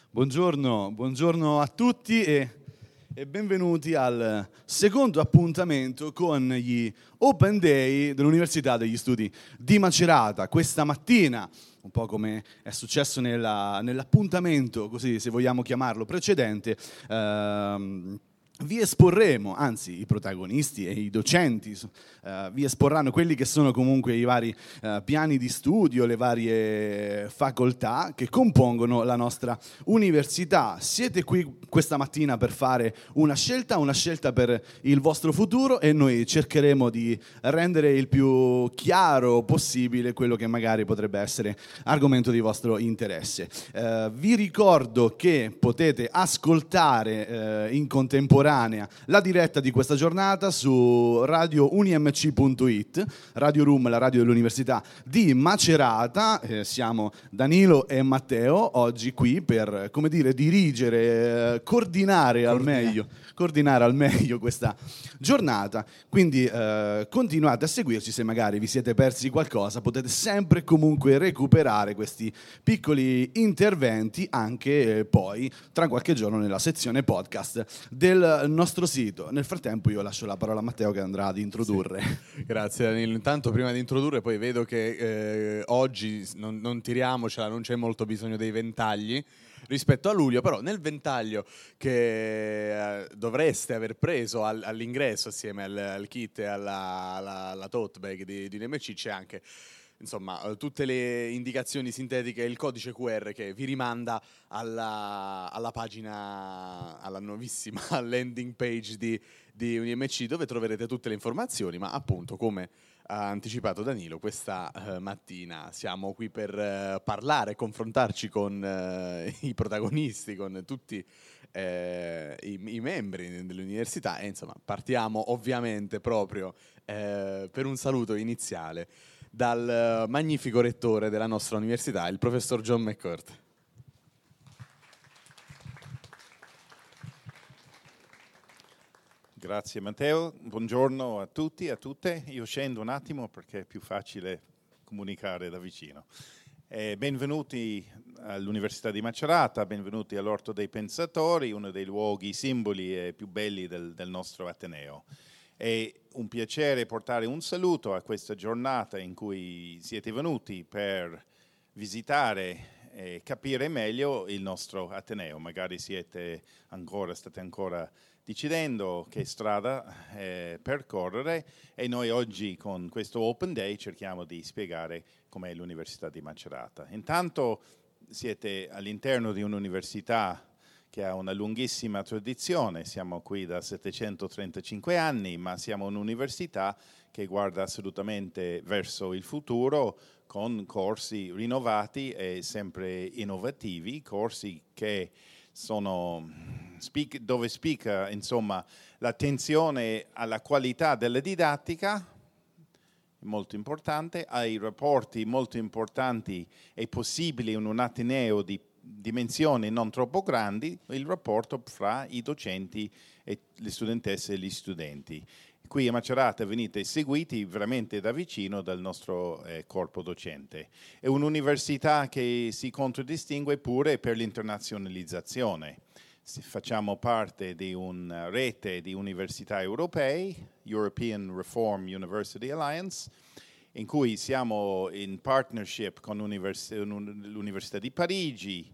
Buongiorno a tutti e benvenuti al secondo appuntamento con gli Open Day dell'Università degli Studi di Macerata. Questa mattina, un po' come è successo nell'appuntamento, così se vogliamo chiamarlo, precedente, vi esporremo, anzi i protagonisti e i docenti vi esporranno quelli che sono comunque i vari piani di studio, le varie facoltà che compongono la nostra università. Siete qui questa mattina per fare una scelta per il vostro futuro e noi cercheremo di rendere il più chiaro possibile quello che magari potrebbe essere argomento di vostro interesse. Vi ricordo che potete ascoltare in contemporanea la diretta di questa giornata su radiounimc.it, Radio Room, la radio dell'Università di Macerata. Siamo Danilo e Matteo oggi qui per, come dire, dirigere, coordinare al meglio questa giornata. Quindi continuate a seguirci. Se magari vi siete persi qualcosa, potete sempre comunque recuperare questi piccoli interventi anche poi tra qualche giorno nella sezione podcast del nostro sito. Nel frattempo io lascio la parola a Matteo che andrà ad introdurre. Sì. Grazie Danilo. Intanto prima di introdurre, poi vedo che oggi non tiriamocela, non c'è molto bisogno dei ventagli rispetto a luglio, però nel ventaglio che dovreste aver preso all'ingresso assieme al kit e alla tote bag di UNMC c'è anche, insomma, tutte le indicazioni sintetiche e il codice QR che vi rimanda alla pagina, alla nuovissima landing page di UNMC, dove troverete tutte le informazioni. Ma appunto, come ha anticipato Danilo, questa mattina siamo qui per parlare, confrontarci con i protagonisti, con tutti i membri dell'università e insomma partiamo ovviamente proprio per un saluto iniziale dal magnifico rettore della nostra università, il professor John McCourt. Grazie Matteo, buongiorno a tutti e a tutte. Io scendo un attimo perché è più facile comunicare da vicino. Benvenuti all'Università di Macerata, benvenuti all'Orto dei Pensatori, uno dei luoghi simboli e più belli del nostro Ateneo. È un piacere portare un saluto a questa giornata in cui siete venuti per visitare e capire meglio il nostro Ateneo. Magari state ancora decidendo che strada percorrere e noi oggi con questo Open Day cerchiamo di spiegare com'è l'Università di Macerata. Intanto siete all'interno di un'università che ha una lunghissima tradizione, siamo qui da 735 anni, ma siamo un'università che guarda assolutamente verso il futuro con corsi rinnovati e sempre innovativi, corsi che sono dove spicca insomma l'attenzione alla qualità della didattica, molto importante, ai rapporti molto importanti e possibili in un ateneo di dimensioni non troppo grandi, il rapporto fra i docenti e le studentesse e gli studenti. Qui a Macerata venite seguiti veramente da vicino dal nostro corpo docente. È un'università che si contraddistingue pure per l'internazionalizzazione. Facciamo parte di una rete di università europee, European Reform University Alliance, in cui siamo in partnership con l'Università di Parigi,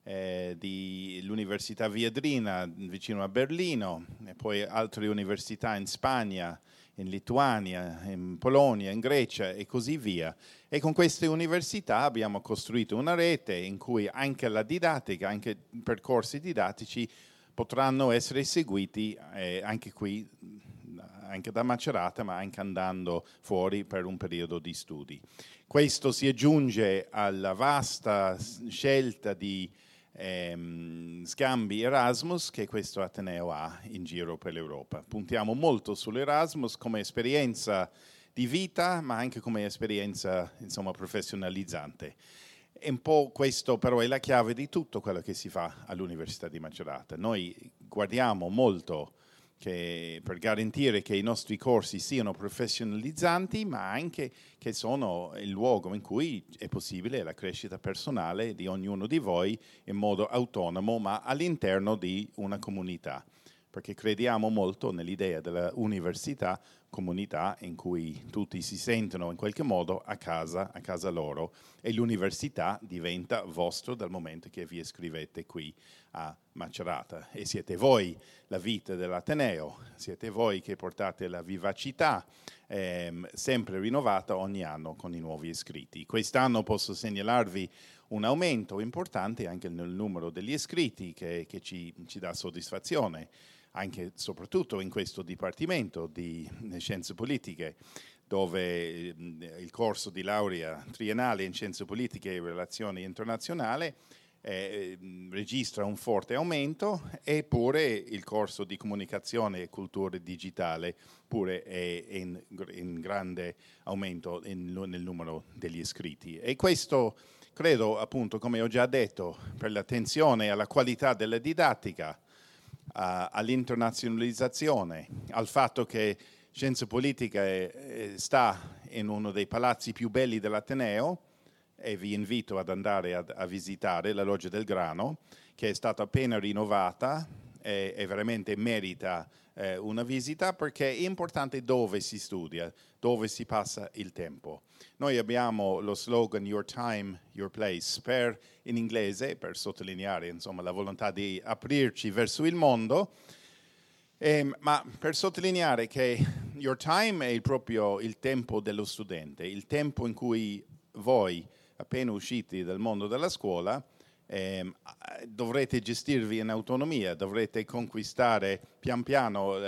l'Università Viadrina vicino a Berlino, e poi altre università in Spagna, in Lituania, in Polonia, in Grecia e così via. E con queste università abbiamo costruito una rete in cui anche la didattica, anche percorsi didattici potranno essere seguiti anche qui, anche da Macerata, ma anche andando fuori per un periodo di studi. Questo si aggiunge alla vasta scelta di scambi Erasmus che questo Ateneo ha in giro per l'Europa. Puntiamo molto sull'Erasmus come esperienza di vita, ma anche come esperienza, insomma, professionalizzante. E un po' questo però è la chiave di tutto quello che si fa all'Università di Macerata. Noi guardiamo molto per garantire che i nostri corsi siano professionalizzanti, ma anche che sono il luogo in cui è possibile la crescita personale di ognuno di voi in modo autonomo, ma all'interno di una comunità. Perché crediamo molto nell'idea della università, comunità in cui tutti si sentono in qualche modo a casa loro, e l'università diventa vostro dal momento che vi iscrivete qui a Macerata. E siete voi la vita dell'Ateneo, siete voi che portate la vivacità sempre rinnovata ogni anno con i nuovi iscritti. Quest'anno posso segnalarvi un aumento importante anche nel numero degli iscritti che ci dà soddisfazione, anche soprattutto in questo Dipartimento di Scienze Politiche, dove il corso di laurea triennale in Scienze Politiche e Relazioni Internazionali registra un forte aumento, eppure il corso di Comunicazione e Cultura Digitale pure è in grande aumento nel numero degli iscritti. E questo, credo, appunto, come ho già detto, per l'attenzione alla qualità della didattica, all'internazionalizzazione, al fatto che Scienze Politiche sta in uno dei palazzi più belli dell'Ateneo, e vi invito ad andare a visitare la Loggia del Grano, che è stata appena rinnovata e veramente merita una visita, perché è importante dove si studia, dove si passa il tempo. Noi abbiamo lo slogan Your Time, Your Place, in inglese, per sottolineare insomma la volontà di aprirci verso il mondo, ma per sottolineare che Your Time è proprio il tempo dello studente, il tempo in cui voi, appena usciti dal mondo della scuola, dovrete gestirvi in autonomia, dovrete conquistare pian piano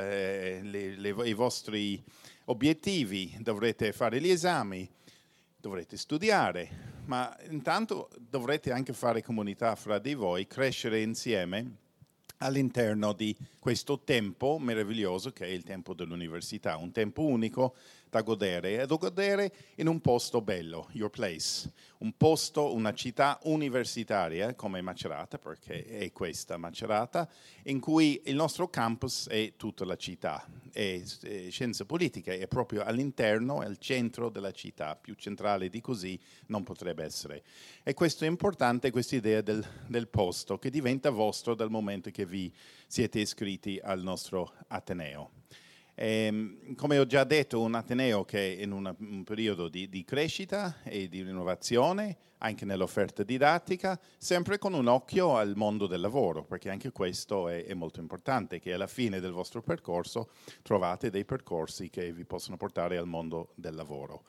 i vostri obiettivi, dovrete fare gli esami, dovrete studiare, ma intanto dovrete anche fare comunità fra di voi, crescere insieme all'interno di questo tempo meraviglioso che è il tempo dell'università, un tempo unico da godere, e da godere in un posto bello, your place, un posto, una città universitaria come Macerata, perché è questa Macerata, in cui il nostro campus è tutta la città, e Scienze Politiche è proprio all'interno, è al centro della città, più centrale di così non potrebbe essere. E questo è importante, questa idea del posto che diventa vostro dal momento che vi siete iscritti al nostro Ateneo. Come ho già detto, un Ateneo che è in un periodo di crescita e di rinnovazione, anche nell'offerta didattica, sempre con un occhio al mondo del lavoro, perché anche questo è molto importante, che alla fine del vostro percorso trovate dei percorsi che vi possono portare al mondo del lavoro.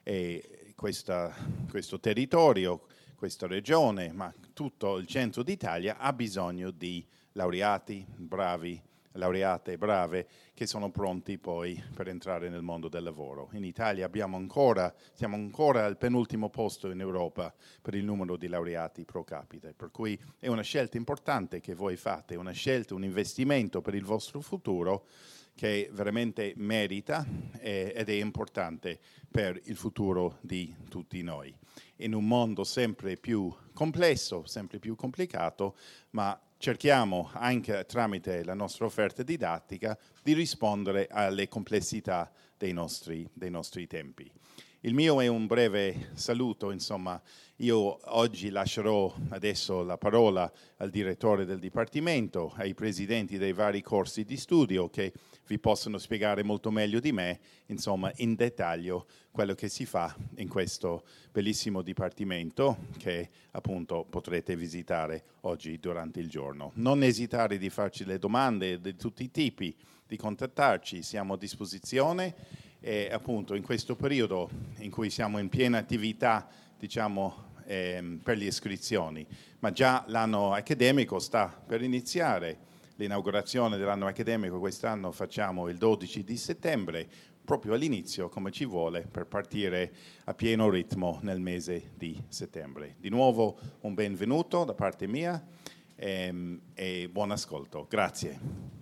E questo territorio, questa regione, ma tutto il centro d'Italia ha bisogno di laureati bravi, laureate brave, che sono pronti poi per entrare nel mondo del lavoro. In Italia siamo ancora al penultimo posto in Europa per il numero di laureati pro capite, per cui è una scelta importante che voi fate, una scelta, un investimento per il vostro futuro che veramente merita ed è importante per il futuro di tutti noi. In un mondo sempre più complesso, sempre più complicato, ma cerchiamo anche tramite la nostra offerta didattica di rispondere alle complessità dei nostri tempi. Il mio è un breve saluto, insomma, io oggi lascerò adesso la parola al direttore del Dipartimento, ai presidenti dei vari corsi di studio che vi possono spiegare molto meglio di me, insomma, in dettaglio quello che si fa in questo bellissimo Dipartimento che appunto potrete visitare oggi durante il giorno. Non esitare di farci le domande di tutti i tipi, di contattarci, siamo a disposizione. E appunto in questo periodo in cui siamo in piena attività, diciamo, per le iscrizioni, ma già l'anno accademico sta per iniziare. L'inaugurazione dell'anno accademico quest'anno facciamo il 12 di settembre, proprio all'inizio, come ci vuole, per partire a pieno ritmo nel mese di settembre. Di nuovo un benvenuto da parte mia e buon ascolto. Grazie.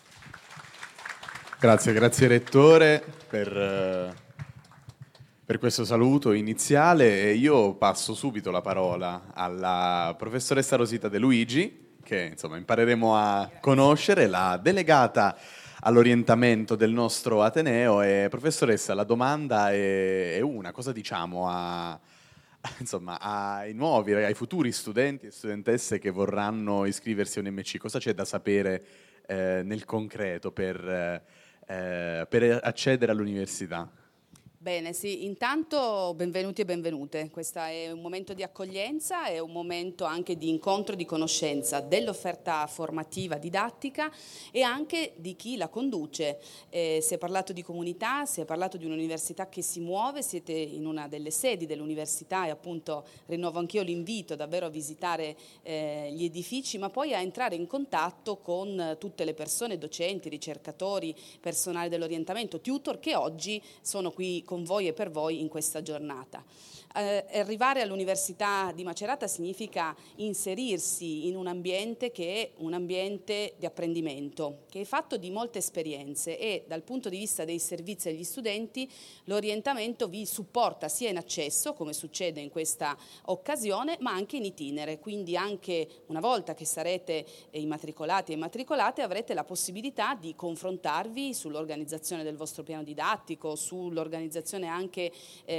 Grazie Rettore per questo saluto iniziale, e io passo subito la parola alla professoressa Rosita De Luigi, che insomma impareremo a conoscere, la delegata all'orientamento del nostro Ateneo. E professoressa, la domanda è una: cosa diciamo insomma, ai nuovi, ai futuri studenti e studentesse che vorranno iscriversi a un MC? Cosa c'è da sapere nel concreto per accedere all'università? Bene, sì, intanto benvenuti e benvenute. Questo è un momento di accoglienza, è un momento anche di incontro e di conoscenza dell'offerta formativa didattica e anche di chi la conduce. Si è parlato di comunità, si è parlato di un'università che si muove, siete in una delle sedi dell'università e appunto rinnovo anch'io l'invito davvero a visitare gli edifici, ma poi a entrare in contatto con tutte le persone, docenti, ricercatori, personale dell'orientamento, tutor che oggi sono qui con voi e per voi in questa giornata. Arrivare all'Università di Macerata significa inserirsi in un ambiente che è un ambiente di apprendimento, che è fatto di molte esperienze e dal punto di vista dei servizi agli studenti l'orientamento vi supporta sia in accesso, come succede in questa occasione, ma anche in itinere, quindi anche una volta che sarete immatricolati e immatricolate avrete la possibilità di confrontarvi sull'organizzazione del vostro piano didattico, sull'organizzazione anche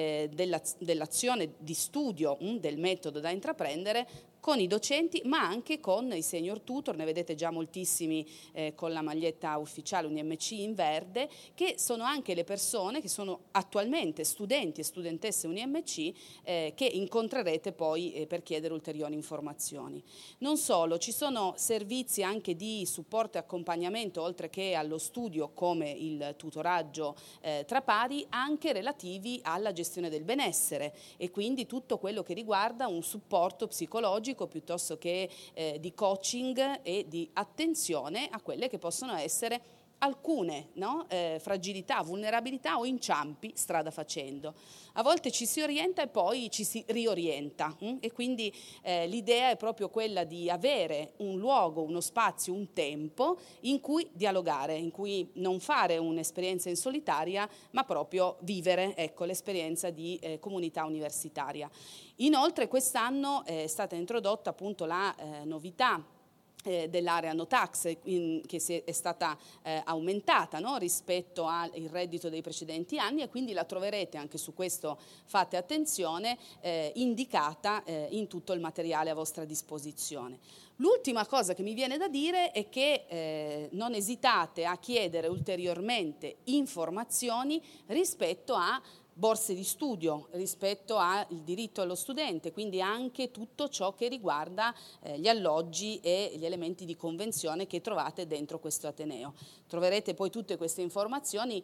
dell'azione di studio del metodo da intraprendere con i docenti, ma anche con i senior tutor, ne vedete già moltissimi con la maglietta ufficiale UniMC in verde, che sono anche le persone che sono attualmente studenti e studentesse UniMC che incontrerete poi per chiedere ulteriori informazioni. Non solo, ci sono servizi anche di supporto e accompagnamento, oltre che allo studio come il tutoraggio tra pari, anche relativi alla gestione del benessere e quindi tutto quello che riguarda un supporto psicologico piuttosto che di coaching e di attenzione a quelle che possono essere alcune fragilità, vulnerabilità o inciampi strada facendo. A volte ci si orienta e poi ci si riorienta e quindi l'idea è proprio quella di avere un luogo, uno spazio, un tempo in cui dialogare, in cui non fare un'esperienza in solitaria ma proprio vivere l'esperienza di comunità universitaria. Inoltre quest'anno è stata introdotta appunto la novità dell'area no tax che è stata aumentata rispetto al reddito dei precedenti anni e quindi la troverete, anche su questo fate attenzione, indicata in tutto il materiale a vostra disposizione. L'ultima cosa che mi viene da dire è che non esitate a chiedere ulteriormente informazioni rispetto a borse di studio, rispetto al diritto allo studente, quindi anche tutto ciò che riguarda gli alloggi e gli elementi di convenzione che trovate dentro questo Ateneo. Troverete poi tutte queste informazioni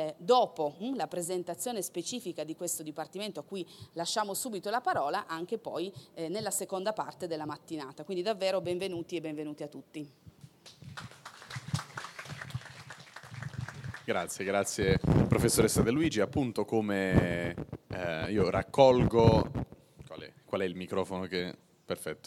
dopo la presentazione specifica di questo Dipartimento, a cui lasciamo subito la parola, anche poi nella seconda parte della mattinata. Quindi davvero benvenuti e benvenuti a tutti. Grazie professoressa De Luigi. Appunto, come io raccolgo... Qual è il microfono che... Perfetto.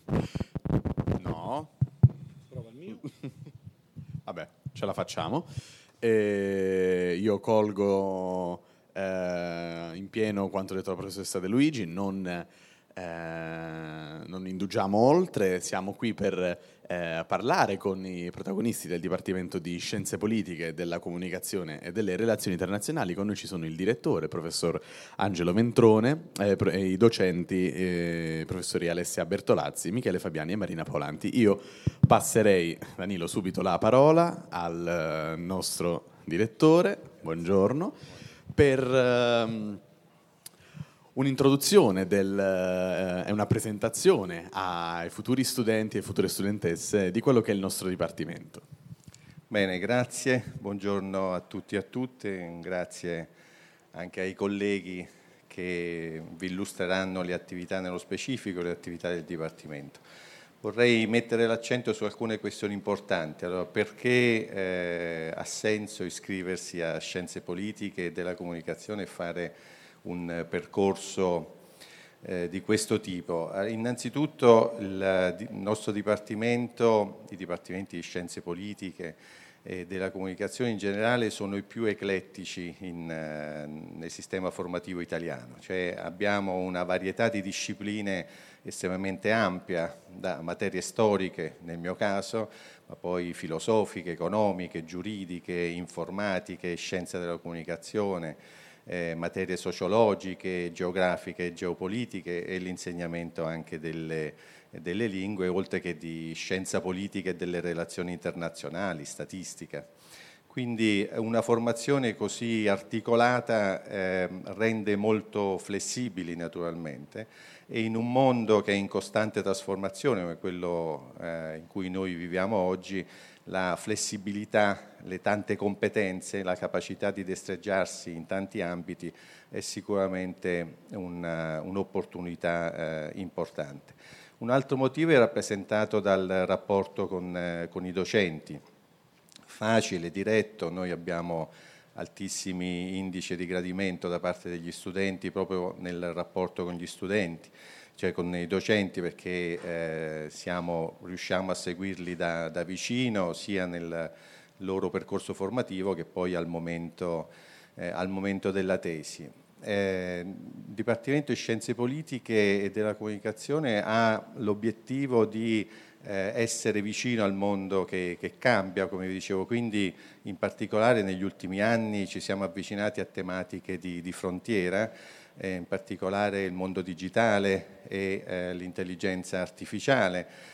No. Prova il mio. Vabbè, ce la facciamo. Io colgo in pieno quanto detto la professoressa De Luigi, non indugiamo oltre, siamo qui per parlare con i protagonisti del Dipartimento di Scienze Politiche, della Comunicazione e delle Relazioni Internazionali. Con noi ci sono il direttore, professor Angelo Ventrone, e i docenti, professori Alessia Bertolazzi, Michele Fabiani e Marina Polanti. Io passerei, Danilo, subito la parola al nostro direttore, buongiorno, per... un'introduzione e una presentazione ai futuri studenti e future studentesse di quello che è il nostro Dipartimento. Bene, grazie, buongiorno a tutti e a tutte, grazie anche ai colleghi che vi illustreranno le attività nello specifico, le attività del Dipartimento. Vorrei mettere l'accento su alcune questioni importanti. Allora, perché ha senso iscriversi a Scienze Politiche e della Comunicazione e fare un percorso di questo tipo? Innanzitutto il nostro Dipartimento, i Dipartimenti di Scienze Politiche e della comunicazione in generale sono i più eclettici nel sistema formativo italiano, cioè abbiamo una varietà di discipline estremamente ampia, da materie storiche nel mio caso, ma poi filosofiche, economiche, giuridiche, informatiche, scienze della comunicazione, materie sociologiche, geografiche, geopolitiche e l'insegnamento anche delle lingue, oltre che di scienza politica e delle relazioni internazionali, statistica. Quindi una formazione così articolata rende molto flessibili naturalmente, e in un mondo che è in costante trasformazione come quello in cui noi viviamo oggi, la flessibilità, le tante competenze, la capacità di destreggiarsi in tanti ambiti è sicuramente un'opportunità importante. Un altro motivo è rappresentato dal rapporto con i docenti. Facile, diretto, noi abbiamo altissimi indici di gradimento da parte degli studenti proprio nel rapporto con gli studenti, cioè con i docenti, perché riusciamo a seguirli da vicino sia nel loro percorso formativo che poi al momento della tesi. Il Dipartimento di Scienze Politiche e della Comunicazione ha l'obiettivo di essere vicino al mondo che cambia, come vi dicevo, quindi in particolare negli ultimi anni ci siamo avvicinati a tematiche di frontiera, in particolare il mondo digitale e l'intelligenza artificiale,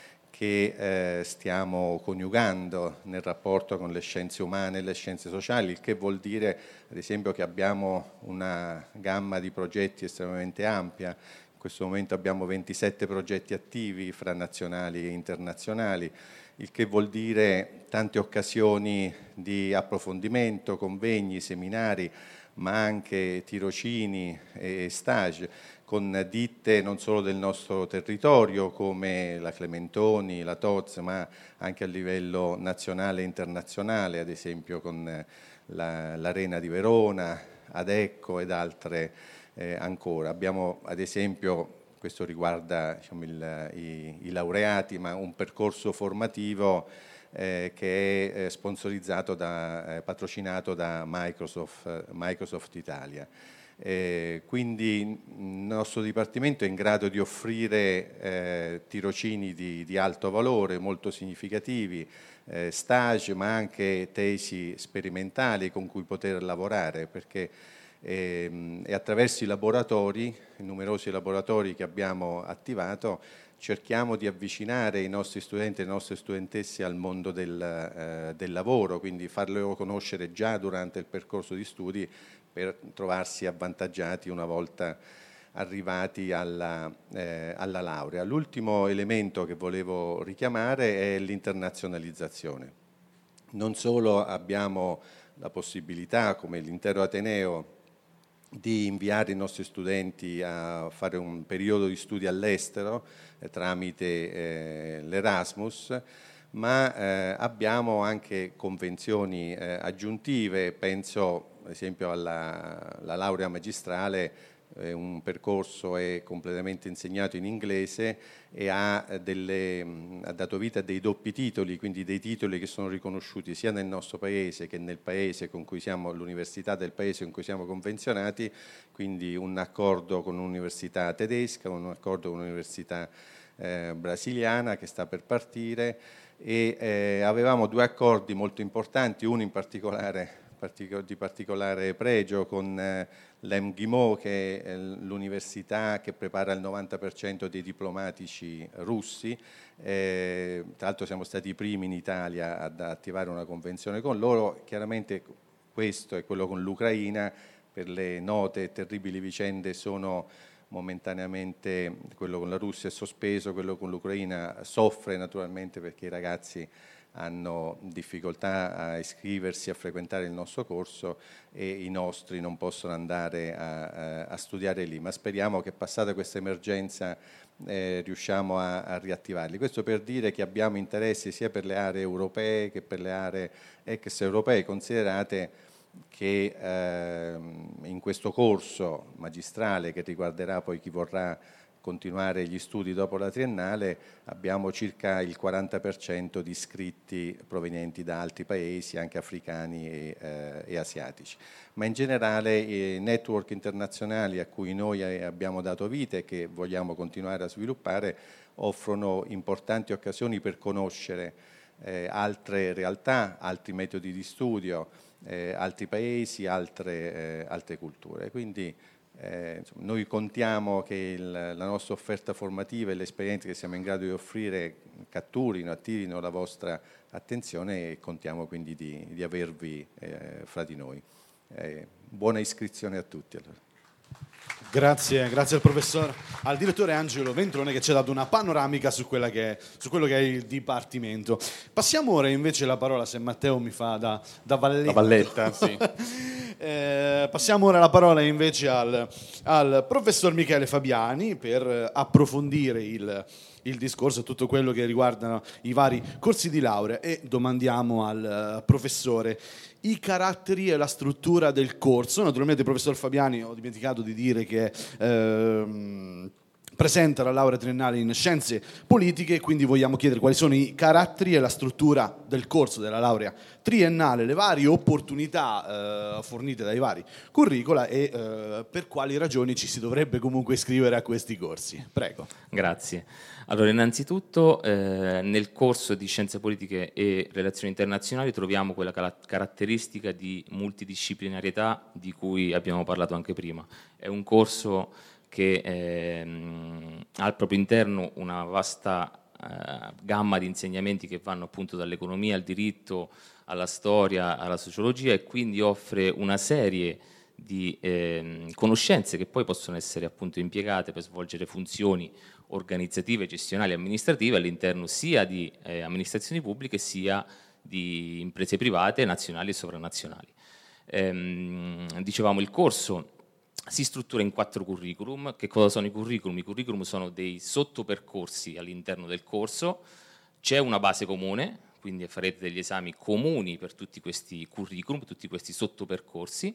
che stiamo coniugando nel rapporto con le scienze umane e le scienze sociali, il che vuol dire ad esempio che abbiamo una gamma di progetti estremamente ampia. In questo momento abbiamo 27 progetti attivi fra nazionali e internazionali, il che vuol dire tante occasioni di approfondimento, convegni, seminari, ma anche tirocini e stage con ditte non solo del nostro territorio come la Clementoni, la Tozz, ma anche a livello nazionale e internazionale, ad esempio con l'Arena di Verona, Adecco ed altre ancora. Abbiamo ad esempio, questo riguarda diciamo, i laureati, ma un percorso formativo che è sponsorizzato patrocinato da Microsoft Italia. Quindi il nostro Dipartimento è in grado di offrire tirocini di alto valore, molto significativi, stage, ma anche tesi sperimentali con cui poter lavorare, perché e attraverso i numerosi laboratori che abbiamo attivato, cerchiamo di avvicinare i nostri studenti e le nostre studentesse al mondo del lavoro, quindi farlo conoscere già durante il percorso di studi per trovarsi avvantaggiati una volta arrivati alla laurea. L'ultimo elemento che volevo richiamare è l'internazionalizzazione. Non solo abbiamo la possibilità, come l'intero Ateneo, di inviare i nostri studenti a fare un periodo di studi all'estero tramite l'Erasmus, ma abbiamo anche convenzioni aggiuntive, penso ad esempio alla laurea magistrale. Un percorso è completamente insegnato in inglese e ha dato vita a dei doppi titoli, quindi dei titoli che sono riconosciuti sia nel nostro paese che nel paese con cui siamo, l'università del paese con cui siamo convenzionati, quindi un accordo con un'università tedesca, un accordo con un'università brasiliana che sta per partire, e avevamo due accordi molto importanti, uno in particolare di particolare pregio con l'MGIMO, che è l'università che prepara il 90% dei diplomatici russi. Tra l'altro siamo stati i primi in Italia ad attivare una convenzione con loro. Chiaramente questo è quello con l'Ucraina, per le note e terribili vicende sono momentaneamente, quello con la Russia è sospeso, quello con l'Ucraina soffre naturalmente perché i ragazzi hanno difficoltà a iscriversi, a frequentare il nostro corso e i nostri non possono andare a studiare lì, ma speriamo che passata questa emergenza riusciamo a riattivarli. Questo per dire che abbiamo interessi sia per le aree europee che per le aree extraeuropee, considerate che in questo corso magistrale, che riguarderà poi chi vorrà continuare gli studi dopo la triennale, abbiamo circa il 40% di iscritti provenienti da altri paesi, anche africani e asiatici. Ma in generale i network internazionali a cui noi abbiamo dato vita e che vogliamo continuare a sviluppare offrono importanti occasioni per conoscere altre realtà, altri metodi di studio, altri paesi, altre culture. Quindi noi contiamo che la nostra offerta formativa e le esperienze che siamo in grado di offrire catturino, attirino la vostra attenzione e contiamo quindi di avervi fra di noi. Buona iscrizione a tutti. Allora. Grazie al direttore Angelo Ventrone che ci ha dato una panoramica su quello che è il Dipartimento. Passiamo ora invece la parola, se Matteo mi fa da valletto. La valletta, sì. Passiamo ora la parola invece al professor Michele Fabiani per approfondire il discorso, tutto quello che riguardano i vari corsi di laurea, e domandiamo al professore i caratteri e la struttura del corso. Naturalmente, professor Fabiani, ho dimenticato di dire che presenta la laurea triennale in scienze politiche, quindi vogliamo chiedere quali sono i caratteri e la struttura del corso della laurea triennale, le varie opportunità fornite dai vari curricula e per quali ragioni ci si dovrebbe comunque iscrivere a questi corsi. Prego. Grazie. Allora, innanzitutto nel corso di Scienze Politiche e Relazioni Internazionali troviamo quella caratteristica di multidisciplinarietà di cui abbiamo parlato anche prima. È un corso che ha al proprio interno una vasta gamma di insegnamenti che vanno appunto dall'economia al diritto, alla storia, alla sociologia, e quindi offre una serie di conoscenze che poi possono essere appunto impiegate per svolgere funzioni organizzative, gestionali e amministrative all'interno sia di amministrazioni pubbliche sia di imprese private, nazionali e sovranazionali. Dicevamo, il corso si struttura in 4 curriculum. Che cosa sono i curriculum? I curriculum sono dei sottopercorsi all'interno del corso, c'è una base comune, quindi farete degli esami comuni per tutti questi curriculum, tutti questi sottopercorsi,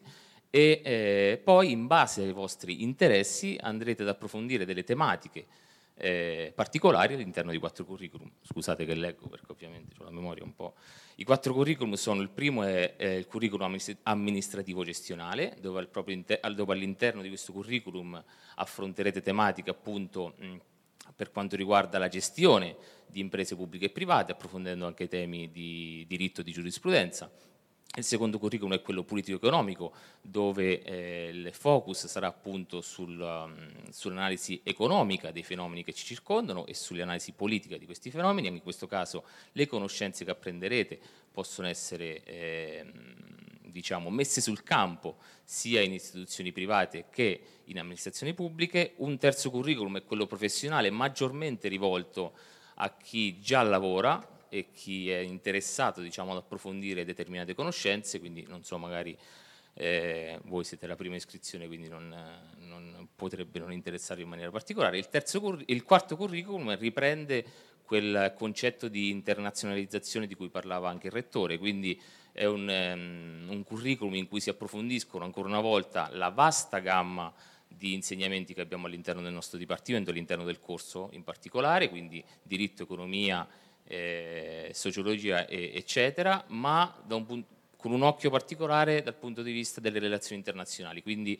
e poi in base ai vostri interessi andrete ad approfondire delle tematiche particolari all'interno di 4 curriculum. Scusate che leggo perché ovviamente ho la memoria un po'. I 4 curriculum sono: il primo è il curriculum amministrativo gestionale, dove all'interno di questo curriculum affronterete tematiche appunto per quanto riguarda la gestione di imprese pubbliche e private, approfondendo anche temi di diritto e di giurisprudenza. Il secondo curriculum è quello politico-economico, dove il focus sarà appunto sull'analisi economica dei fenomeni che ci circondano e sulle analisi politiche di questi fenomeni. In questo caso le conoscenze che apprenderete possono essere messe sul campo sia in istituzioni private che in amministrazioni pubbliche. Un terzo curriculum è quello professionale, maggiormente rivolto a chi già lavora e chi è interessato ad approfondire determinate conoscenze, quindi non so, magari voi siete la prima iscrizione, quindi non potrebbe non interessarvi in maniera particolare. Il quarto curriculum riprende quel concetto di internazionalizzazione di cui parlava anche il Rettore, quindi è un curriculum in cui si approfondiscono ancora una volta la vasta gamma di insegnamenti che abbiamo all'interno del nostro Dipartimento, all'interno del corso in particolare, quindi diritto, economia, sociologia eccetera, ma con un occhio particolare dal punto di vista delle relazioni internazionali, quindi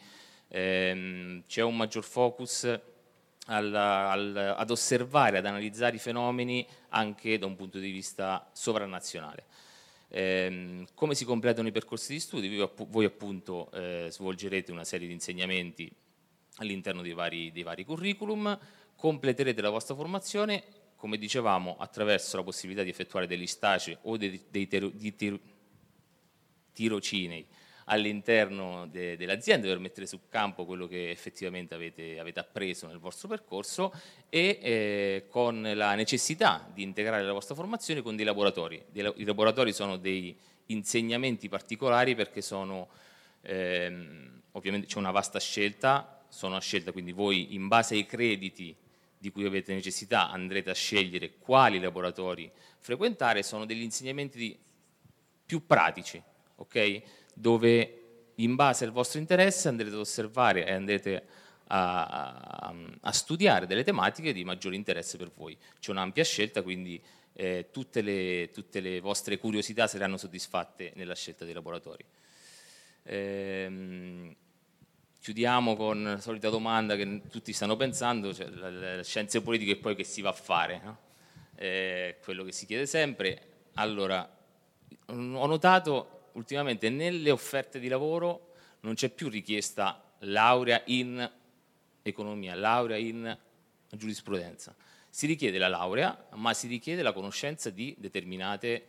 c'è un maggior focus ad osservare, ad analizzare i fenomeni anche da un punto di vista sovranazionale. Come si completano i percorsi di studio? Voi appunto svolgerete una serie di insegnamenti all'interno dei vari curriculum, completerete la vostra formazione, come dicevamo, attraverso la possibilità di effettuare degli stage o dei tirocinei all'interno dell'azienda per mettere sul campo quello che effettivamente avete appreso nel vostro percorso, e con la necessità di integrare la vostra formazione con dei laboratori. I laboratori sono dei insegnamenti particolari perché sono, ovviamente c'è una vasta scelta, sono a scelta, quindi voi in base ai crediti di cui avete necessità andrete a scegliere quali laboratori frequentare. Sono degli insegnamenti più pratici, ok? Dove in base al vostro interesse andrete ad osservare e andrete a studiare delle tematiche di maggiore interesse per voi. C'è un'ampia scelta, quindi tutte le vostre curiosità saranno soddisfatte nella scelta dei laboratori. Chiudiamo con la solita domanda che tutti stanno pensando, cioè le scienze politiche poi che si va a fare, no? Quello che si chiede sempre. Allora, ho notato ultimamente nelle offerte di lavoro non c'è più richiesta laurea in economia, laurea in giurisprudenza. Si richiede la laurea, ma si richiede la conoscenza di determinate,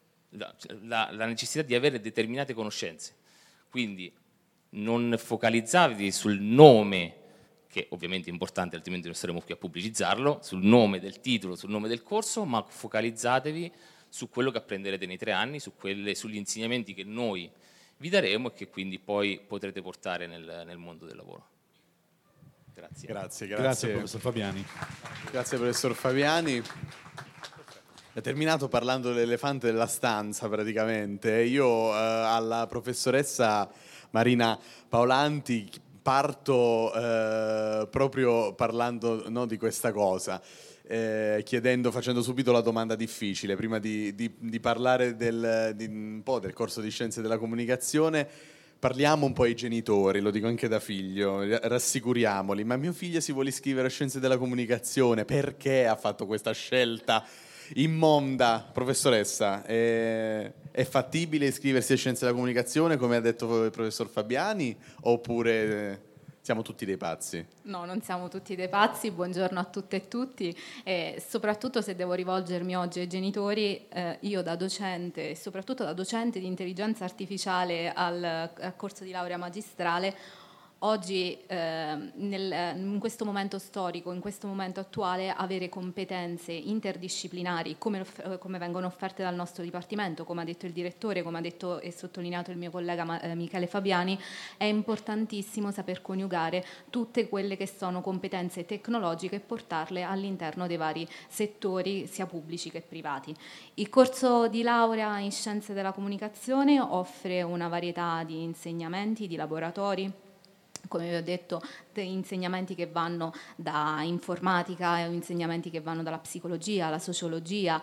la necessità di avere determinate conoscenze. Quindi non focalizzatevi sul nome, che ovviamente è importante, altrimenti non saremo qui a pubblicizzarlo, sul nome del titolo, sul nome del corso, ma focalizzatevi su quello che apprenderete nei 3 anni, sugli insegnamenti che noi vi daremo e che quindi poi potrete portare nel mondo del lavoro. Grazie. Grazie professor Fabiani. Grazie professor Fabiani. È terminato parlando dell'elefante della stanza praticamente. Io alla professoressa Marina Paolanti parto proprio parlando, no, di questa cosa, facendo subito la domanda difficile, prima di parlare un po' del corso di Scienze della Comunicazione. Parliamo un po' ai genitori, lo dico anche da figlio, rassicuriamoli, ma mio figlio si vuole iscrivere a Scienze della Comunicazione, perché ha fatto questa scelta immonda? Professoressa, è fattibile iscriversi a Scienze della Comunicazione, come ha detto il professor Fabiani, oppure siamo tutti dei pazzi? No, non siamo tutti dei pazzi, buongiorno a tutte e tutti, e soprattutto se devo rivolgermi oggi ai genitori, io da docente, e soprattutto da docente di intelligenza artificiale al corso di laurea magistrale, oggi in questo momento storico, in questo momento attuale, avere competenze interdisciplinari come vengono offerte dal nostro dipartimento, come ha detto il direttore, come ha detto e sottolineato il mio collega Michele Fabiani, è importantissimo saper coniugare tutte quelle che sono competenze tecnologiche e portarle all'interno dei vari settori, sia pubblici che privati. Il corso di laurea in Scienze della Comunicazione offre una varietà di insegnamenti, di laboratori, come vi ho detto, insegnamenti che vanno da informatica, insegnamenti che vanno dalla psicologia alla sociologia,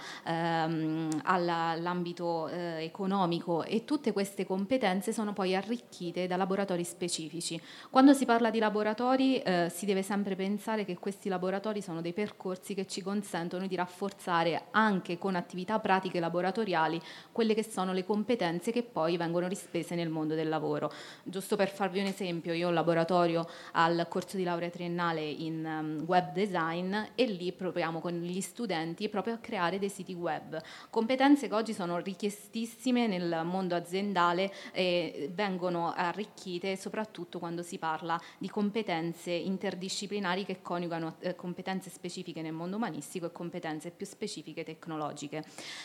all'ambito economico, e tutte queste competenze sono poi arricchite da laboratori specifici. Quando si parla di laboratori si deve sempre pensare che questi laboratori sono dei percorsi che ci consentono di rafforzare anche con attività pratiche laboratoriali quelle che sono le competenze che poi vengono rispese nel mondo del lavoro. Giusto per farvi un esempio, io ho un laboratorio al corso di laurea triennale in web design e lì proviamo con gli studenti proprio a creare dei siti web, competenze che oggi sono richiestissime nel mondo aziendale e vengono arricchite soprattutto quando si parla di competenze interdisciplinari che coniugano competenze specifiche nel mondo umanistico e competenze più specifiche tecnologiche,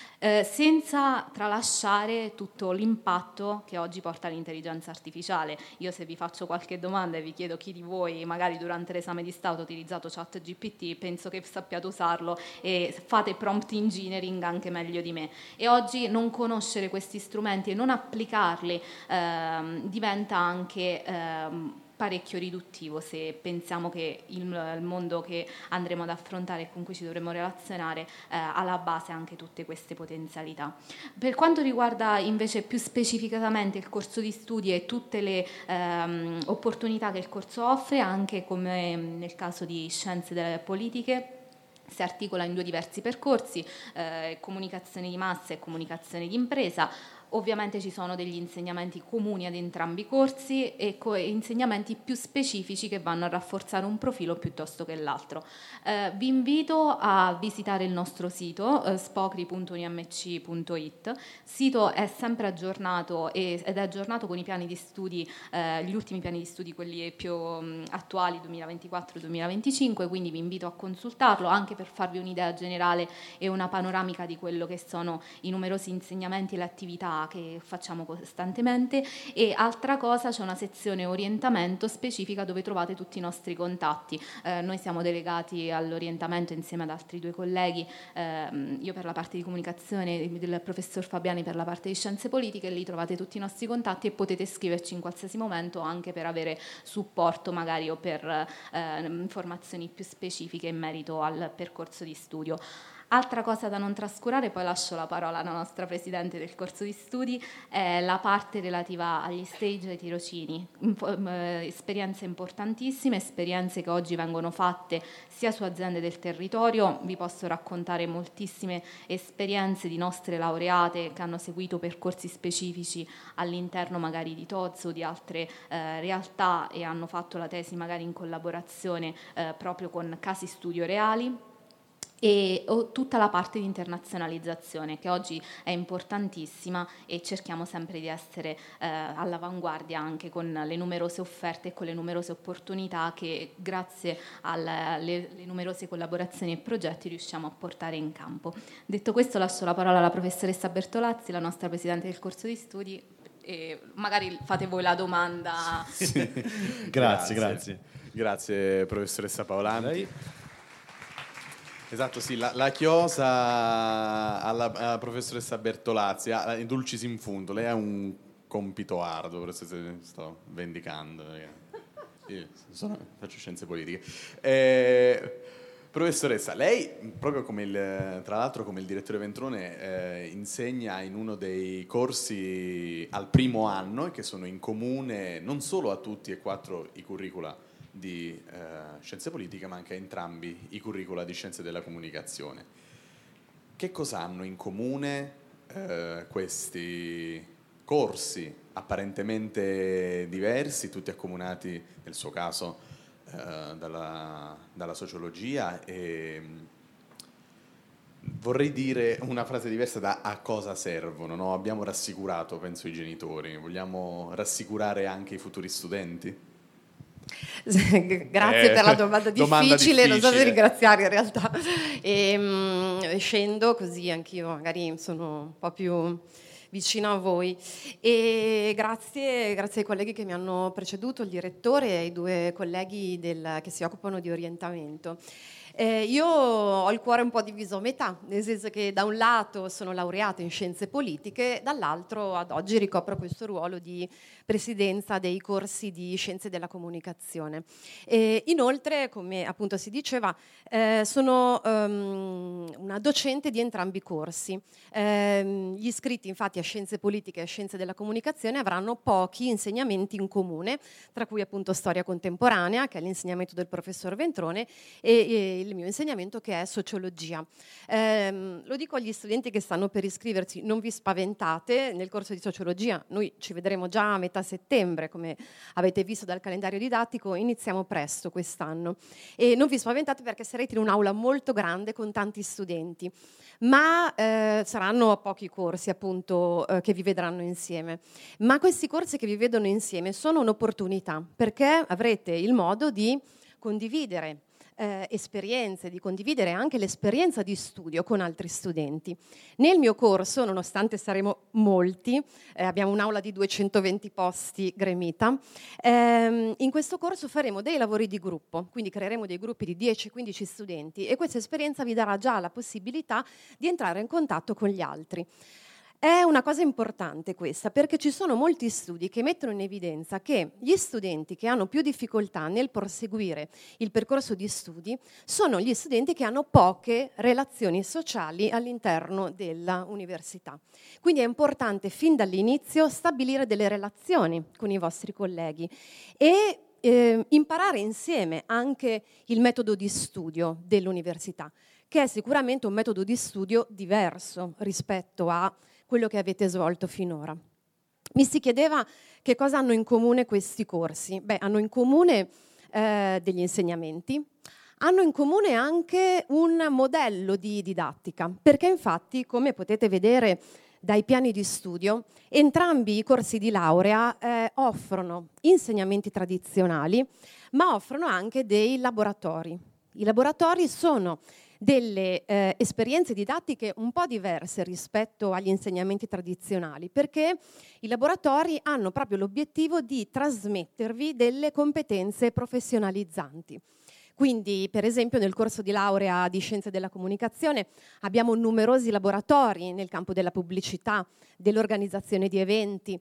senza tralasciare tutto l'impatto che oggi porta l'intelligenza artificiale. Io, se vi faccio qualche domanda e vi chiedo chi di voi magari durante l'esame di Stato ha utilizzato ChatGPT, penso che sappiate usarlo e fate prompt engineering anche meglio di me, e oggi non conoscere questi strumenti e non applicarli diventa anche parecchio riduttivo, se pensiamo che il mondo che andremo ad affrontare e con cui ci dovremo relazionare ha alla base anche tutte queste potenzialità. Per quanto riguarda invece più specificatamente il corso di studi e tutte le opportunità che il corso offre, anche come nel caso di Scienze delle Politiche, si articola in 2 diversi percorsi, comunicazione di massa e comunicazione di impresa. Ovviamente ci sono degli insegnamenti comuni ad entrambi i corsi e insegnamenti più specifici che vanno a rafforzare un profilo piuttosto che l'altro. Vi invito a visitare il nostro sito spocri.unimc.it. Il sito è sempre aggiornato ed è aggiornato con i piani di studi, gli ultimi piani di studi, quelli più attuali 2024-2025, quindi vi invito a consultarlo anche per farvi un'idea generale e una panoramica di quello che sono i numerosi insegnamenti e le attività attività che facciamo costantemente. E altra cosa, c'è una sezione orientamento specifica dove trovate tutti i nostri contatti. Noi siamo delegati all'orientamento insieme ad altri 2 colleghi, io per la parte di comunicazione, il professor Fabiani per la parte di scienze politiche. Lì trovate tutti i nostri contatti e potete scriverci in qualsiasi momento, anche per avere supporto magari o per informazioni più specifiche in merito al percorso di studio. Altra cosa da non trascurare, poi lascio la parola alla nostra presidente del corso di studi, è la parte relativa agli stage e ai tirocini. Esperienze importantissime, esperienze che oggi vengono fatte sia su aziende del territorio. Vi posso raccontare moltissime esperienze di nostre laureate che hanno seguito percorsi specifici all'interno magari di Tozzo o di altre realtà e hanno fatto la tesi magari in collaborazione proprio con casi studio reali. E tutta la parte di internazionalizzazione che oggi è importantissima e cerchiamo sempre di essere all'avanguardia anche con le numerose offerte e con le numerose opportunità che grazie alle numerose collaborazioni e progetti riusciamo a portare in campo. Detto questo, lascio la parola alla professoressa Bertolazzi, la nostra presidente del corso di studi, e magari fate voi la domanda. Sì. Grazie. Grazie professoressa Paolanti. Esatto, sì, la chiosa alla professoressa Bertolazzi, in dulcis in fundo. Lei ha un compito arduo, per se sto vendicando. Io faccio scienze politiche. Professoressa, lei, proprio come tra l'altro come il direttore Ventrone, insegna in uno dei corsi al primo anno, che sono in comune non solo a tutti e 4 i curricula di scienze politiche, ma anche a entrambi i curricula di scienze della comunicazione. Che cosa hanno in comune questi corsi apparentemente diversi, tutti accomunati nel suo caso dalla sociologia? E vorrei dire una frase diversa da a cosa servono, no? Abbiamo rassicurato, penso, i genitori, vogliamo rassicurare anche i futuri studenti? Grazie per la domanda difficile, non so se ringraziare in realtà. Scendo così anch'io magari sono un po' più vicino a voi. E grazie ai colleghi che mi hanno preceduto, il direttore e ai 2 colleghi che si occupano di orientamento. Io ho il cuore un po' diviso a metà, nel senso che da un lato sono laureata in scienze politiche, dall'altro ad oggi ricopro questo ruolo di presidenza dei corsi di scienze della comunicazione. Inoltre, come appunto si diceva, sono una docente di entrambi i corsi. Gli iscritti infatti a scienze politiche e a scienze della comunicazione avranno pochi insegnamenti in comune, tra cui appunto storia contemporanea, che è l'insegnamento del professor Ventrone, e il mio insegnamento che è sociologia. Lo dico agli studenti che stanno per iscriversi: non vi spaventate, nel corso di sociologia noi ci vedremo già a metà settembre, come avete visto dal calendario didattico, iniziamo presto quest'anno, e non vi spaventate perché sarete in un'aula molto grande con tanti studenti, ma saranno pochi corsi appunto che vi vedranno insieme, ma questi corsi che vi vedono insieme sono un'opportunità perché avrete il modo di condividere esperienze, di condividere anche l'esperienza di studio con altri studenti. Nel mio corso, nonostante saremo molti, abbiamo un'aula di 220 posti gremita, in questo corso faremo dei lavori di gruppo, quindi creeremo dei gruppi di 10-15 studenti e questa esperienza vi darà già la possibilità di entrare in contatto con gli altri. È una cosa importante questa, perché ci sono molti studi che mettono in evidenza che gli studenti che hanno più difficoltà nel proseguire il percorso di studi sono gli studenti che hanno poche relazioni sociali all'interno della università. Quindi è importante fin dall'inizio stabilire delle relazioni con i vostri colleghi e imparare insieme anche il metodo di studio dell'università, che è sicuramente un metodo di studio diverso rispetto a quello che avete svolto finora. Mi si chiedeva che cosa hanno in comune questi corsi. Beh, hanno in comune degli insegnamenti, hanno in comune anche un modello di didattica, perché infatti, come potete vedere dai piani di studio, entrambi i corsi di laurea offrono insegnamenti tradizionali, ma offrono anche dei laboratori. I laboratori sono delle esperienze didattiche un po' diverse rispetto agli insegnamenti tradizionali, perché i laboratori hanno proprio l'obiettivo di trasmettervi delle competenze professionalizzanti. Quindi, per esempio, nel corso di laurea di Scienze della Comunicazione abbiamo numerosi laboratori nel campo della pubblicità, dell'organizzazione di eventi,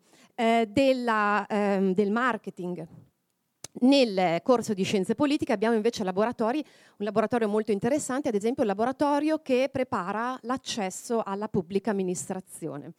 del marketing. Nel corso di Scienze Politiche abbiamo invece un laboratorio molto interessante, ad esempio il laboratorio che prepara l'accesso alla pubblica amministrazione.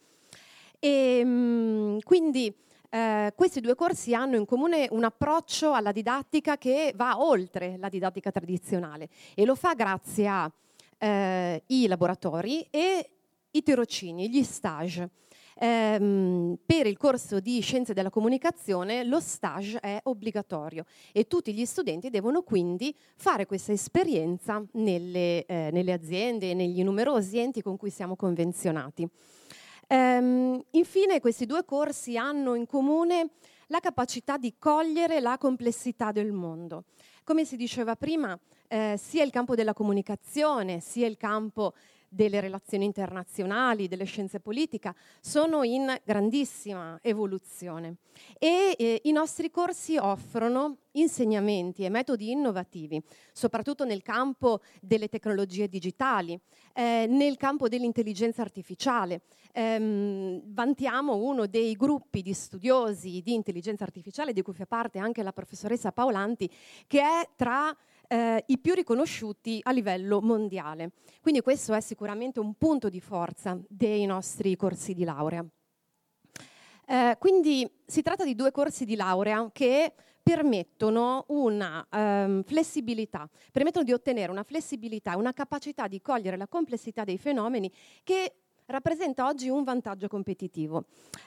Quindi questi due corsi hanno in comune un approccio alla didattica che va oltre la didattica tradizionale e lo fa grazie ai laboratori e i tirocini, gli stage. Per il corso di Scienze della Comunicazione lo stage è obbligatorio e tutti gli studenti devono quindi fare questa esperienza nelle aziende e negli numerosi enti con cui siamo convenzionati. Infine, questi due corsi hanno in comune la capacità di cogliere la complessità del mondo. Come si diceva prima, sia il campo della comunicazione, sia il campo delle relazioni internazionali, delle scienze politiche, sono in grandissima evoluzione e i nostri corsi offrono insegnamenti e metodi innovativi, soprattutto nel campo delle tecnologie digitali, nel campo dell'intelligenza artificiale. Vantiamo uno dei gruppi di studiosi di intelligenza artificiale, di cui fa parte anche la professoressa Paolanti, che è tra i più riconosciuti a livello mondiale. Quindi questo è sicuramente un punto di forza dei nostri corsi di laurea. Quindi si tratta di due corsi di laurea che permettono una flessibilità, permettono di ottenere una flessibilità, una capacità di cogliere la complessità dei fenomeni che rappresenta oggi un vantaggio competitivo.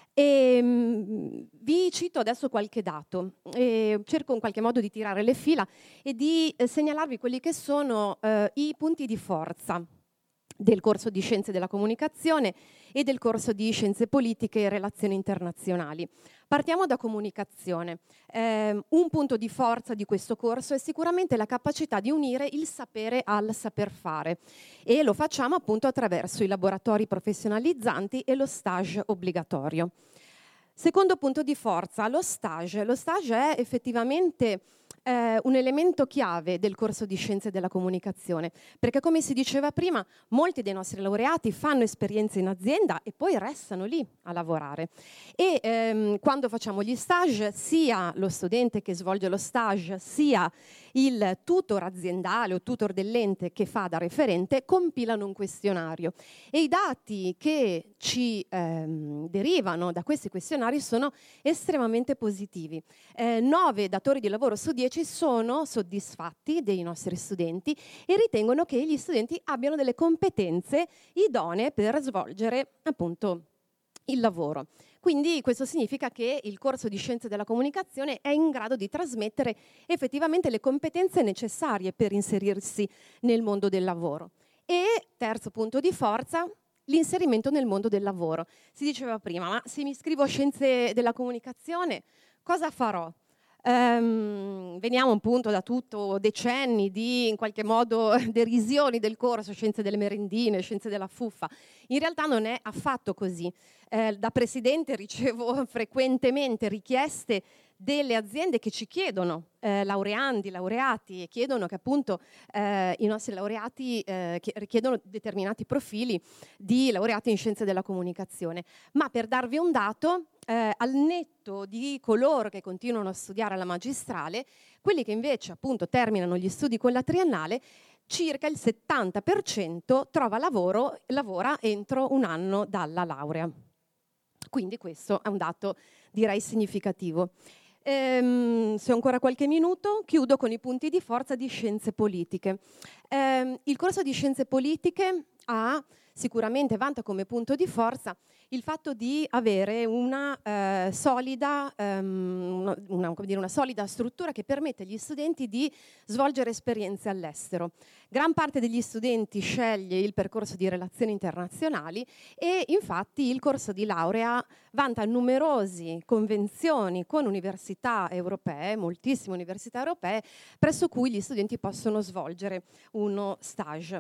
Vi cito adesso qualche dato, cerco in qualche modo di tirare le fila e di segnalarvi quelli che sono i punti di forza del corso di Scienze della Comunicazione e del corso di Scienze Politiche e Relazioni Internazionali. Partiamo da comunicazione. Un punto di forza di questo corso è sicuramente la capacità di unire il sapere al saper fare e lo facciamo appunto attraverso i laboratori professionalizzanti e lo stage obbligatorio. Secondo punto di forza, lo stage. Lo stage è effettivamente un elemento chiave del corso di Scienze della Comunicazione, perché come si diceva prima, molti dei nostri laureati fanno esperienze in azienda e poi restano lì a lavorare. E quando facciamo gli stage, sia lo studente che svolge lo stage, sia il tutor aziendale o tutor dell'ente che fa da referente, compilano un questionario. E i dati che ci derivano da questi questionari sono estremamente positivi. 9 datori di lavoro su 10 sono soddisfatti dei nostri studenti e ritengono che gli studenti abbiano delle competenze idonee per svolgere appunto il lavoro. Quindi questo significa che il corso di Scienze della Comunicazione è in grado di trasmettere effettivamente le competenze necessarie per inserirsi nel mondo del lavoro. E terzo punto di forza, l'inserimento nel mondo del lavoro. Si diceva prima, ma se mi iscrivo a Scienze della Comunicazione, cosa farò? Veniamo appunto da tutto decenni di in qualche modo derisioni del corso, Scienze delle merendine, Scienze della fuffa. In realtà non è affatto così. Da presidente ricevo frequentemente richieste delle aziende che ci chiedono, laureandi, laureati, e chiedono che appunto i nostri laureati che richiedono determinati profili di laureati in Scienze della Comunicazione. Ma per darvi un dato, al netto di coloro che continuano a studiare alla magistrale, quelli che invece appunto terminano gli studi con la triennale, circa il 70% trova lavoro, lavora entro un anno dalla laurea. Quindi questo è un dato direi significativo. Se ho ancora qualche minuto, chiudo con i punti di forza di Scienze Politiche. Il corso di Scienze Politiche sicuramente vanta come punto di forza il fatto di avere una solida struttura che permette agli studenti di svolgere esperienze all'estero. Gran parte degli studenti sceglie il percorso di relazioni internazionali e infatti il corso di laurea vanta numerose convenzioni con università europee, moltissime università europee, presso cui gli studenti possono svolgere uno stage.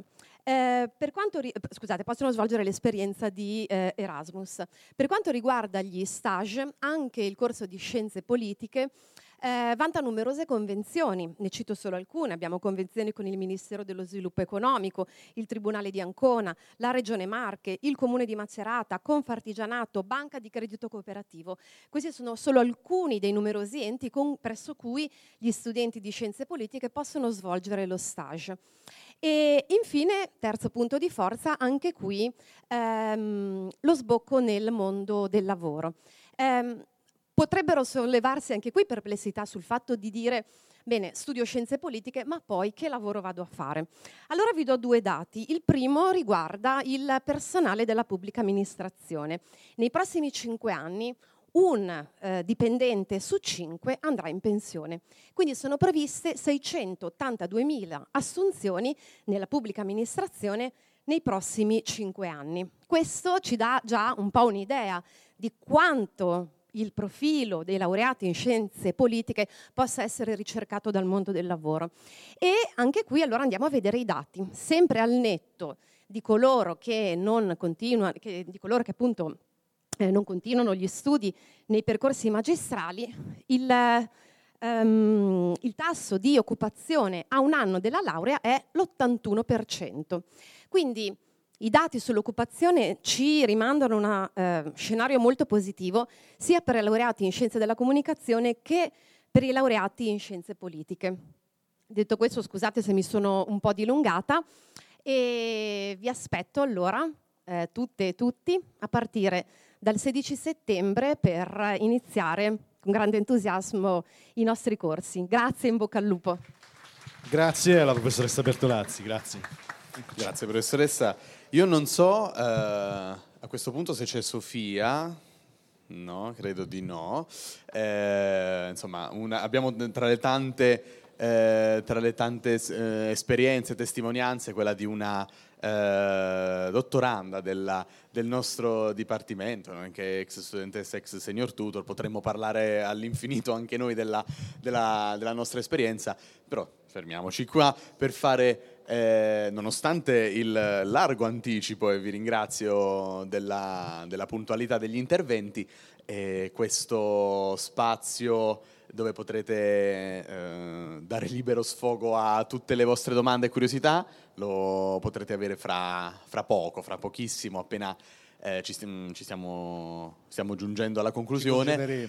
Possono svolgere l'esperienza di Erasmus. Per quanto riguarda gli stage, anche il corso di scienze politiche vanta numerose convenzioni, ne cito solo alcune. Abbiamo convenzioni con il Ministero dello Sviluppo Economico, il Tribunale di Ancona, la Regione Marche, il Comune di Macerata, Confartigianato, Banca di Credito Cooperativo. Questi sono solo alcuni dei numerosi enti presso cui gli studenti di scienze politiche possono svolgere lo stage. E infine, terzo punto di forza, anche qui lo sbocco nel mondo del lavoro. Potrebbero sollevarsi anche qui perplessità sul fatto di dire bene, studio scienze politiche, ma poi che lavoro vado a fare? Allora vi do 2 dati. Il primo riguarda il personale della pubblica amministrazione. Nei prossimi 5 anni un dipendente su 5 andrà in pensione. Quindi sono previste 682.000 assunzioni nella pubblica amministrazione nei prossimi 5 anni. Questo ci dà già un po' un'idea di quanto il profilo dei laureati in scienze politiche possa essere ricercato dal mondo del lavoro. E anche qui allora andiamo a vedere i dati, sempre al netto di coloro che non continuano, appunto non continuano gli studi nei percorsi magistrali. Il tasso di occupazione a un anno della laurea è l'81%. Quindi i dati sull'occupazione ci rimandano a uno scenario molto positivo sia per i laureati in scienze della comunicazione che per i laureati in scienze politiche. Detto questo, scusate se mi sono un po' dilungata e vi aspetto allora tutte e tutti a partire dal 16 settembre per iniziare con grande entusiasmo i nostri corsi. Grazie e in bocca al lupo. Grazie alla professoressa Bertolazzi, grazie. Grazie professoressa. Io non so a questo punto se c'è Sofia, no, credo di no. Insomma, abbiamo tra le tante esperienze, testimonianze, quella di una dottoranda del nostro dipartimento, anche ex studentessa, ex senior tutor. Potremmo parlare all'infinito anche noi della nostra esperienza, però fermiamoci qua per fare, nonostante il largo anticipo, e vi ringrazio della puntualità degli interventi, questo spazio dove potrete dare libero sfogo a tutte le vostre domande e curiosità lo potrete avere fra pochissimo, appena stiamo giungendo alla conclusione.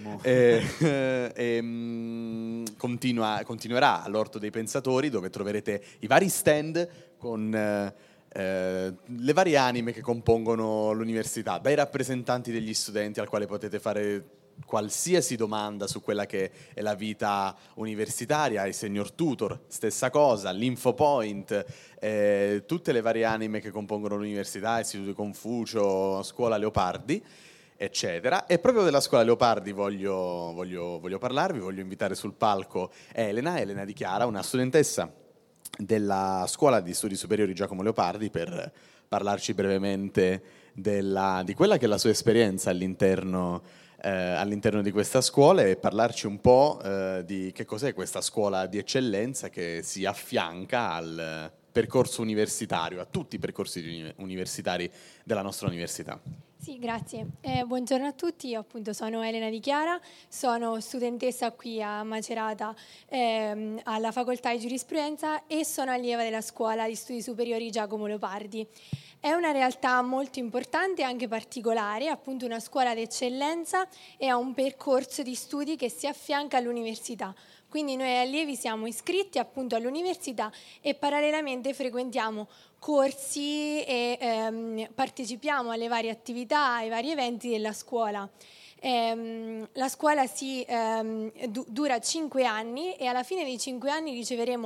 Continuerà all'Orto dei Pensatori, dove troverete i vari stand con le varie anime che compongono l'università, dai rappresentanti degli studenti al quale potete fare qualsiasi domanda su quella che è la vita universitaria, ai senior tutor, stessa cosa, l'Infopoint, tutte le varie anime che compongono l'università, Istituto Confucio, Scuola Leopardi, eccetera. E proprio della Scuola Leopardi voglio parlarvi, voglio invitare sul palco Elena Di Chiara, una studentessa della Scuola di Studi Superiori Giacomo Leopardi, per parlarci brevemente di quella che è la sua esperienza all'interno di questa scuola, e parlarci un po' di che cos'è questa scuola di eccellenza che si affianca al percorso universitario, a tutti i percorsi universitari della nostra università. Sì, grazie. Buongiorno a tutti, io appunto sono Elena Di Chiara, sono studentessa qui a Macerata alla Facoltà di Giurisprudenza e sono allieva della Scuola di Studi Superiori Giacomo Leopardi. È una realtà molto importante e anche particolare, appunto una scuola d'eccellenza, e ha un percorso di studi che si affianca all'università. Quindi noi allievi siamo iscritti appunto all'università e parallelamente frequentiamo corsi e partecipiamo alle varie attività, ai vari eventi della scuola. La scuola dura 5 anni e alla fine dei 5 anni riceveremo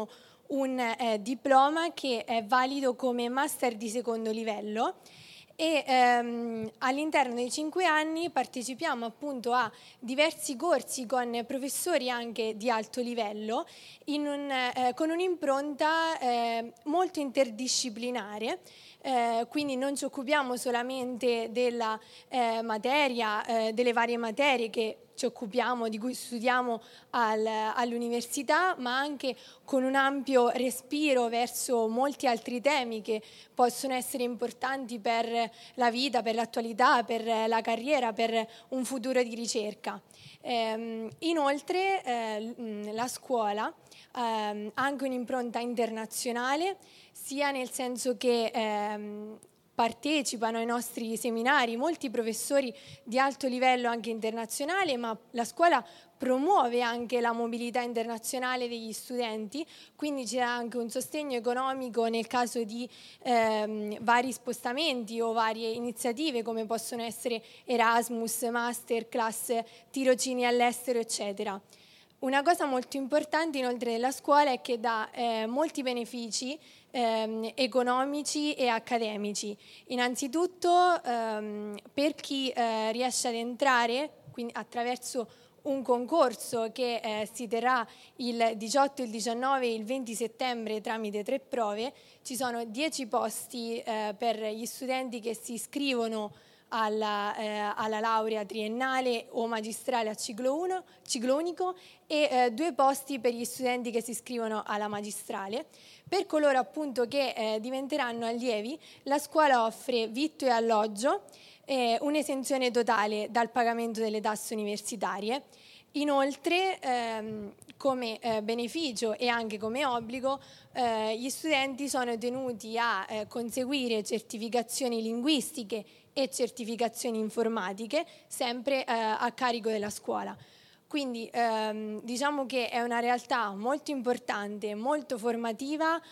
un diploma che è valido come master di secondo livello e all'interno dei 5 anni partecipiamo appunto a diversi corsi con professori anche di alto livello con un'impronta molto interdisciplinare. Quindi non ci occupiamo solamente della materia, delle varie materie che ci occupiamo, di cui studiamo all'università, ma anche con un ampio respiro verso molti altri temi che possono essere importanti per la vita, per l'attualità, per la carriera, per un futuro di ricerca. Inoltre la scuola ha anche un'impronta internazionale, sia nel senso che partecipano ai nostri seminari molti professori di alto livello anche internazionale, ma la scuola promuove anche la mobilità internazionale degli studenti, quindi c'è anche un sostegno economico nel caso di vari spostamenti o varie iniziative come possono essere Erasmus, Masterclass, tirocini all'estero, eccetera. Una cosa molto importante inoltre della scuola è che dà molti benefici economici e accademici. Innanzitutto per chi riesce ad entrare, quindi attraverso un concorso che si terrà il 18, il 19 e il 20 settembre tramite 3 prove, ci sono 10 posti per gli studenti che si iscrivono alla laurea triennale o magistrale a ciclo unico e 2 posti per gli studenti che si iscrivono alla magistrale. Per coloro appunto che diventeranno allievi, la scuola offre vitto e alloggio, un'esenzione totale dal pagamento delle tasse universitarie. Inoltre, come beneficio e anche come obbligo, gli studenti sono tenuti a conseguire certificazioni linguistiche e certificazioni informatiche, sempre a carico della scuola. Quindi diciamo che è una realtà molto importante, molto formativa,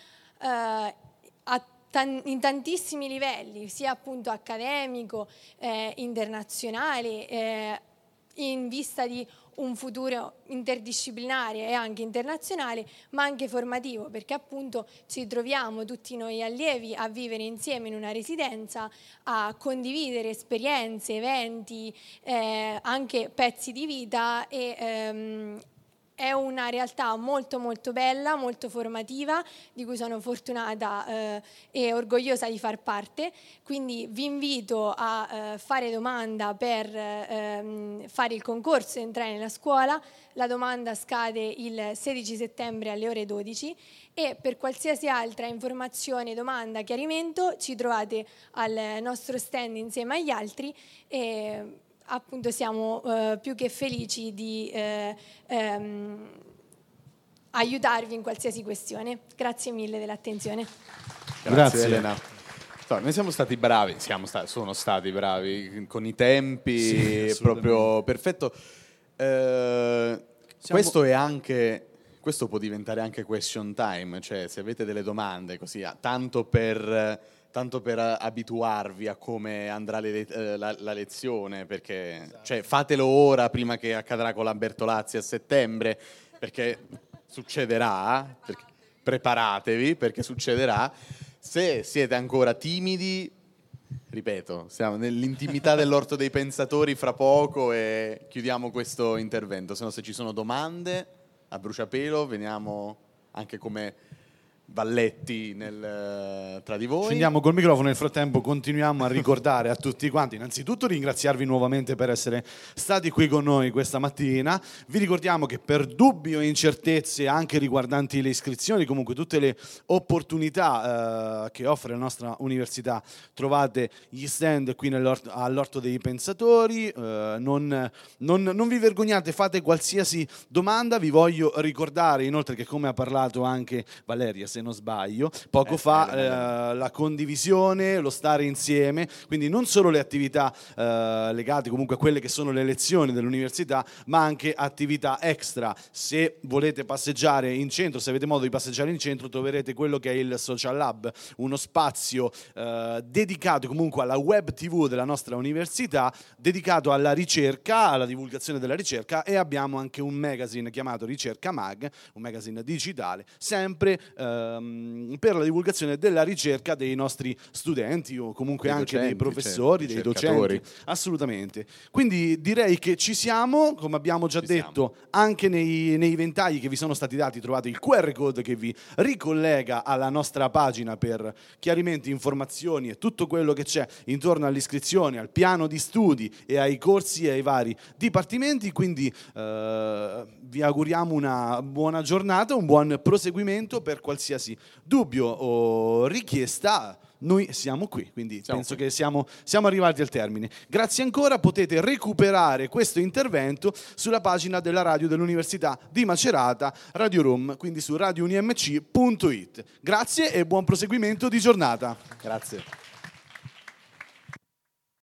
in tantissimi livelli, sia appunto accademico, internazionale, in vista di un futuro interdisciplinare e anche internazionale, ma anche formativo, perché appunto ci troviamo tutti noi allievi a vivere insieme in una residenza, a condividere esperienze, eventi, anche pezzi di vita e è una realtà molto molto bella, molto formativa, di cui sono fortunata e orgogliosa di far parte. Quindi vi invito a fare domanda per fare il concorso e entrare nella scuola. La domanda scade il 16 settembre alle ore 12 e per qualsiasi altra informazione, domanda, chiarimento ci trovate al nostro stand insieme agli altri e appunto siamo più che felici di aiutarvi in qualsiasi questione. Grazie mille dell'attenzione. Grazie Elena. Noi siamo stati bravi, sono stati bravi con i tempi, sì, proprio perfetto. Questo può diventare anche question time, cioè se avete delle domande così, tanto per abituarvi a come andrà la lezione, perché esatto. Cioè, fatelo ora prima che accadrà con la Bertolazzi a settembre, perché succederà, preparatevi perché succederà. Se siete ancora timidi, ripeto, siamo nell'intimità dell'Orto dei Pensatori fra poco e chiudiamo questo intervento, se no se ci sono domande a bruciapelo veniamo anche come balletti tra di voi. Scendiamo col microfono, nel frattempo continuiamo a ricordare a tutti quanti, innanzitutto ringraziarvi nuovamente per essere stati qui con noi questa mattina. Vi ricordiamo che per dubbi o incertezze anche riguardanti le iscrizioni, comunque tutte le opportunità che offre la nostra università, trovate gli stand qui all'Orto dei Pensatori. Non vi vergognate, fate qualsiasi domanda. Vi voglio ricordare inoltre che, come ha parlato anche Valeria se non sbaglio, poco fa, la condivisione, lo stare insieme, quindi non solo le attività legate comunque a quelle che sono le lezioni dell'università, ma anche attività extra. Se volete passeggiare in centro, se avete modo di passeggiare in centro, troverete quello che è il Social Lab, uno spazio dedicato comunque alla web TV della nostra università, dedicato alla ricerca, alla divulgazione della ricerca, e abbiamo anche un magazine chiamato Ricerca Mag, un magazine digitale, sempre per la divulgazione della ricerca dei nostri studenti o comunque anche dei professori, dei docenti. Assolutamente. Quindi direi che ci siamo, come abbiamo già detto, anche nei ventagli che vi sono stati dati trovate il QR code che vi ricollega alla nostra pagina per chiarimenti, informazioni e tutto quello che c'è intorno all'iscrizione, al piano di studi e ai corsi e ai vari dipartimenti. Quindi vi auguriamo una buona giornata, un buon proseguimento. Per qualsiasi dubbio o richiesta noi siamo qui, quindi penso che siamo arrivati al termine. Grazie ancora, potete recuperare questo intervento sulla pagina della radio dell'Università di Macerata, Radio Room, quindi su radiounimc.it. Grazie e buon proseguimento di giornata. Grazie.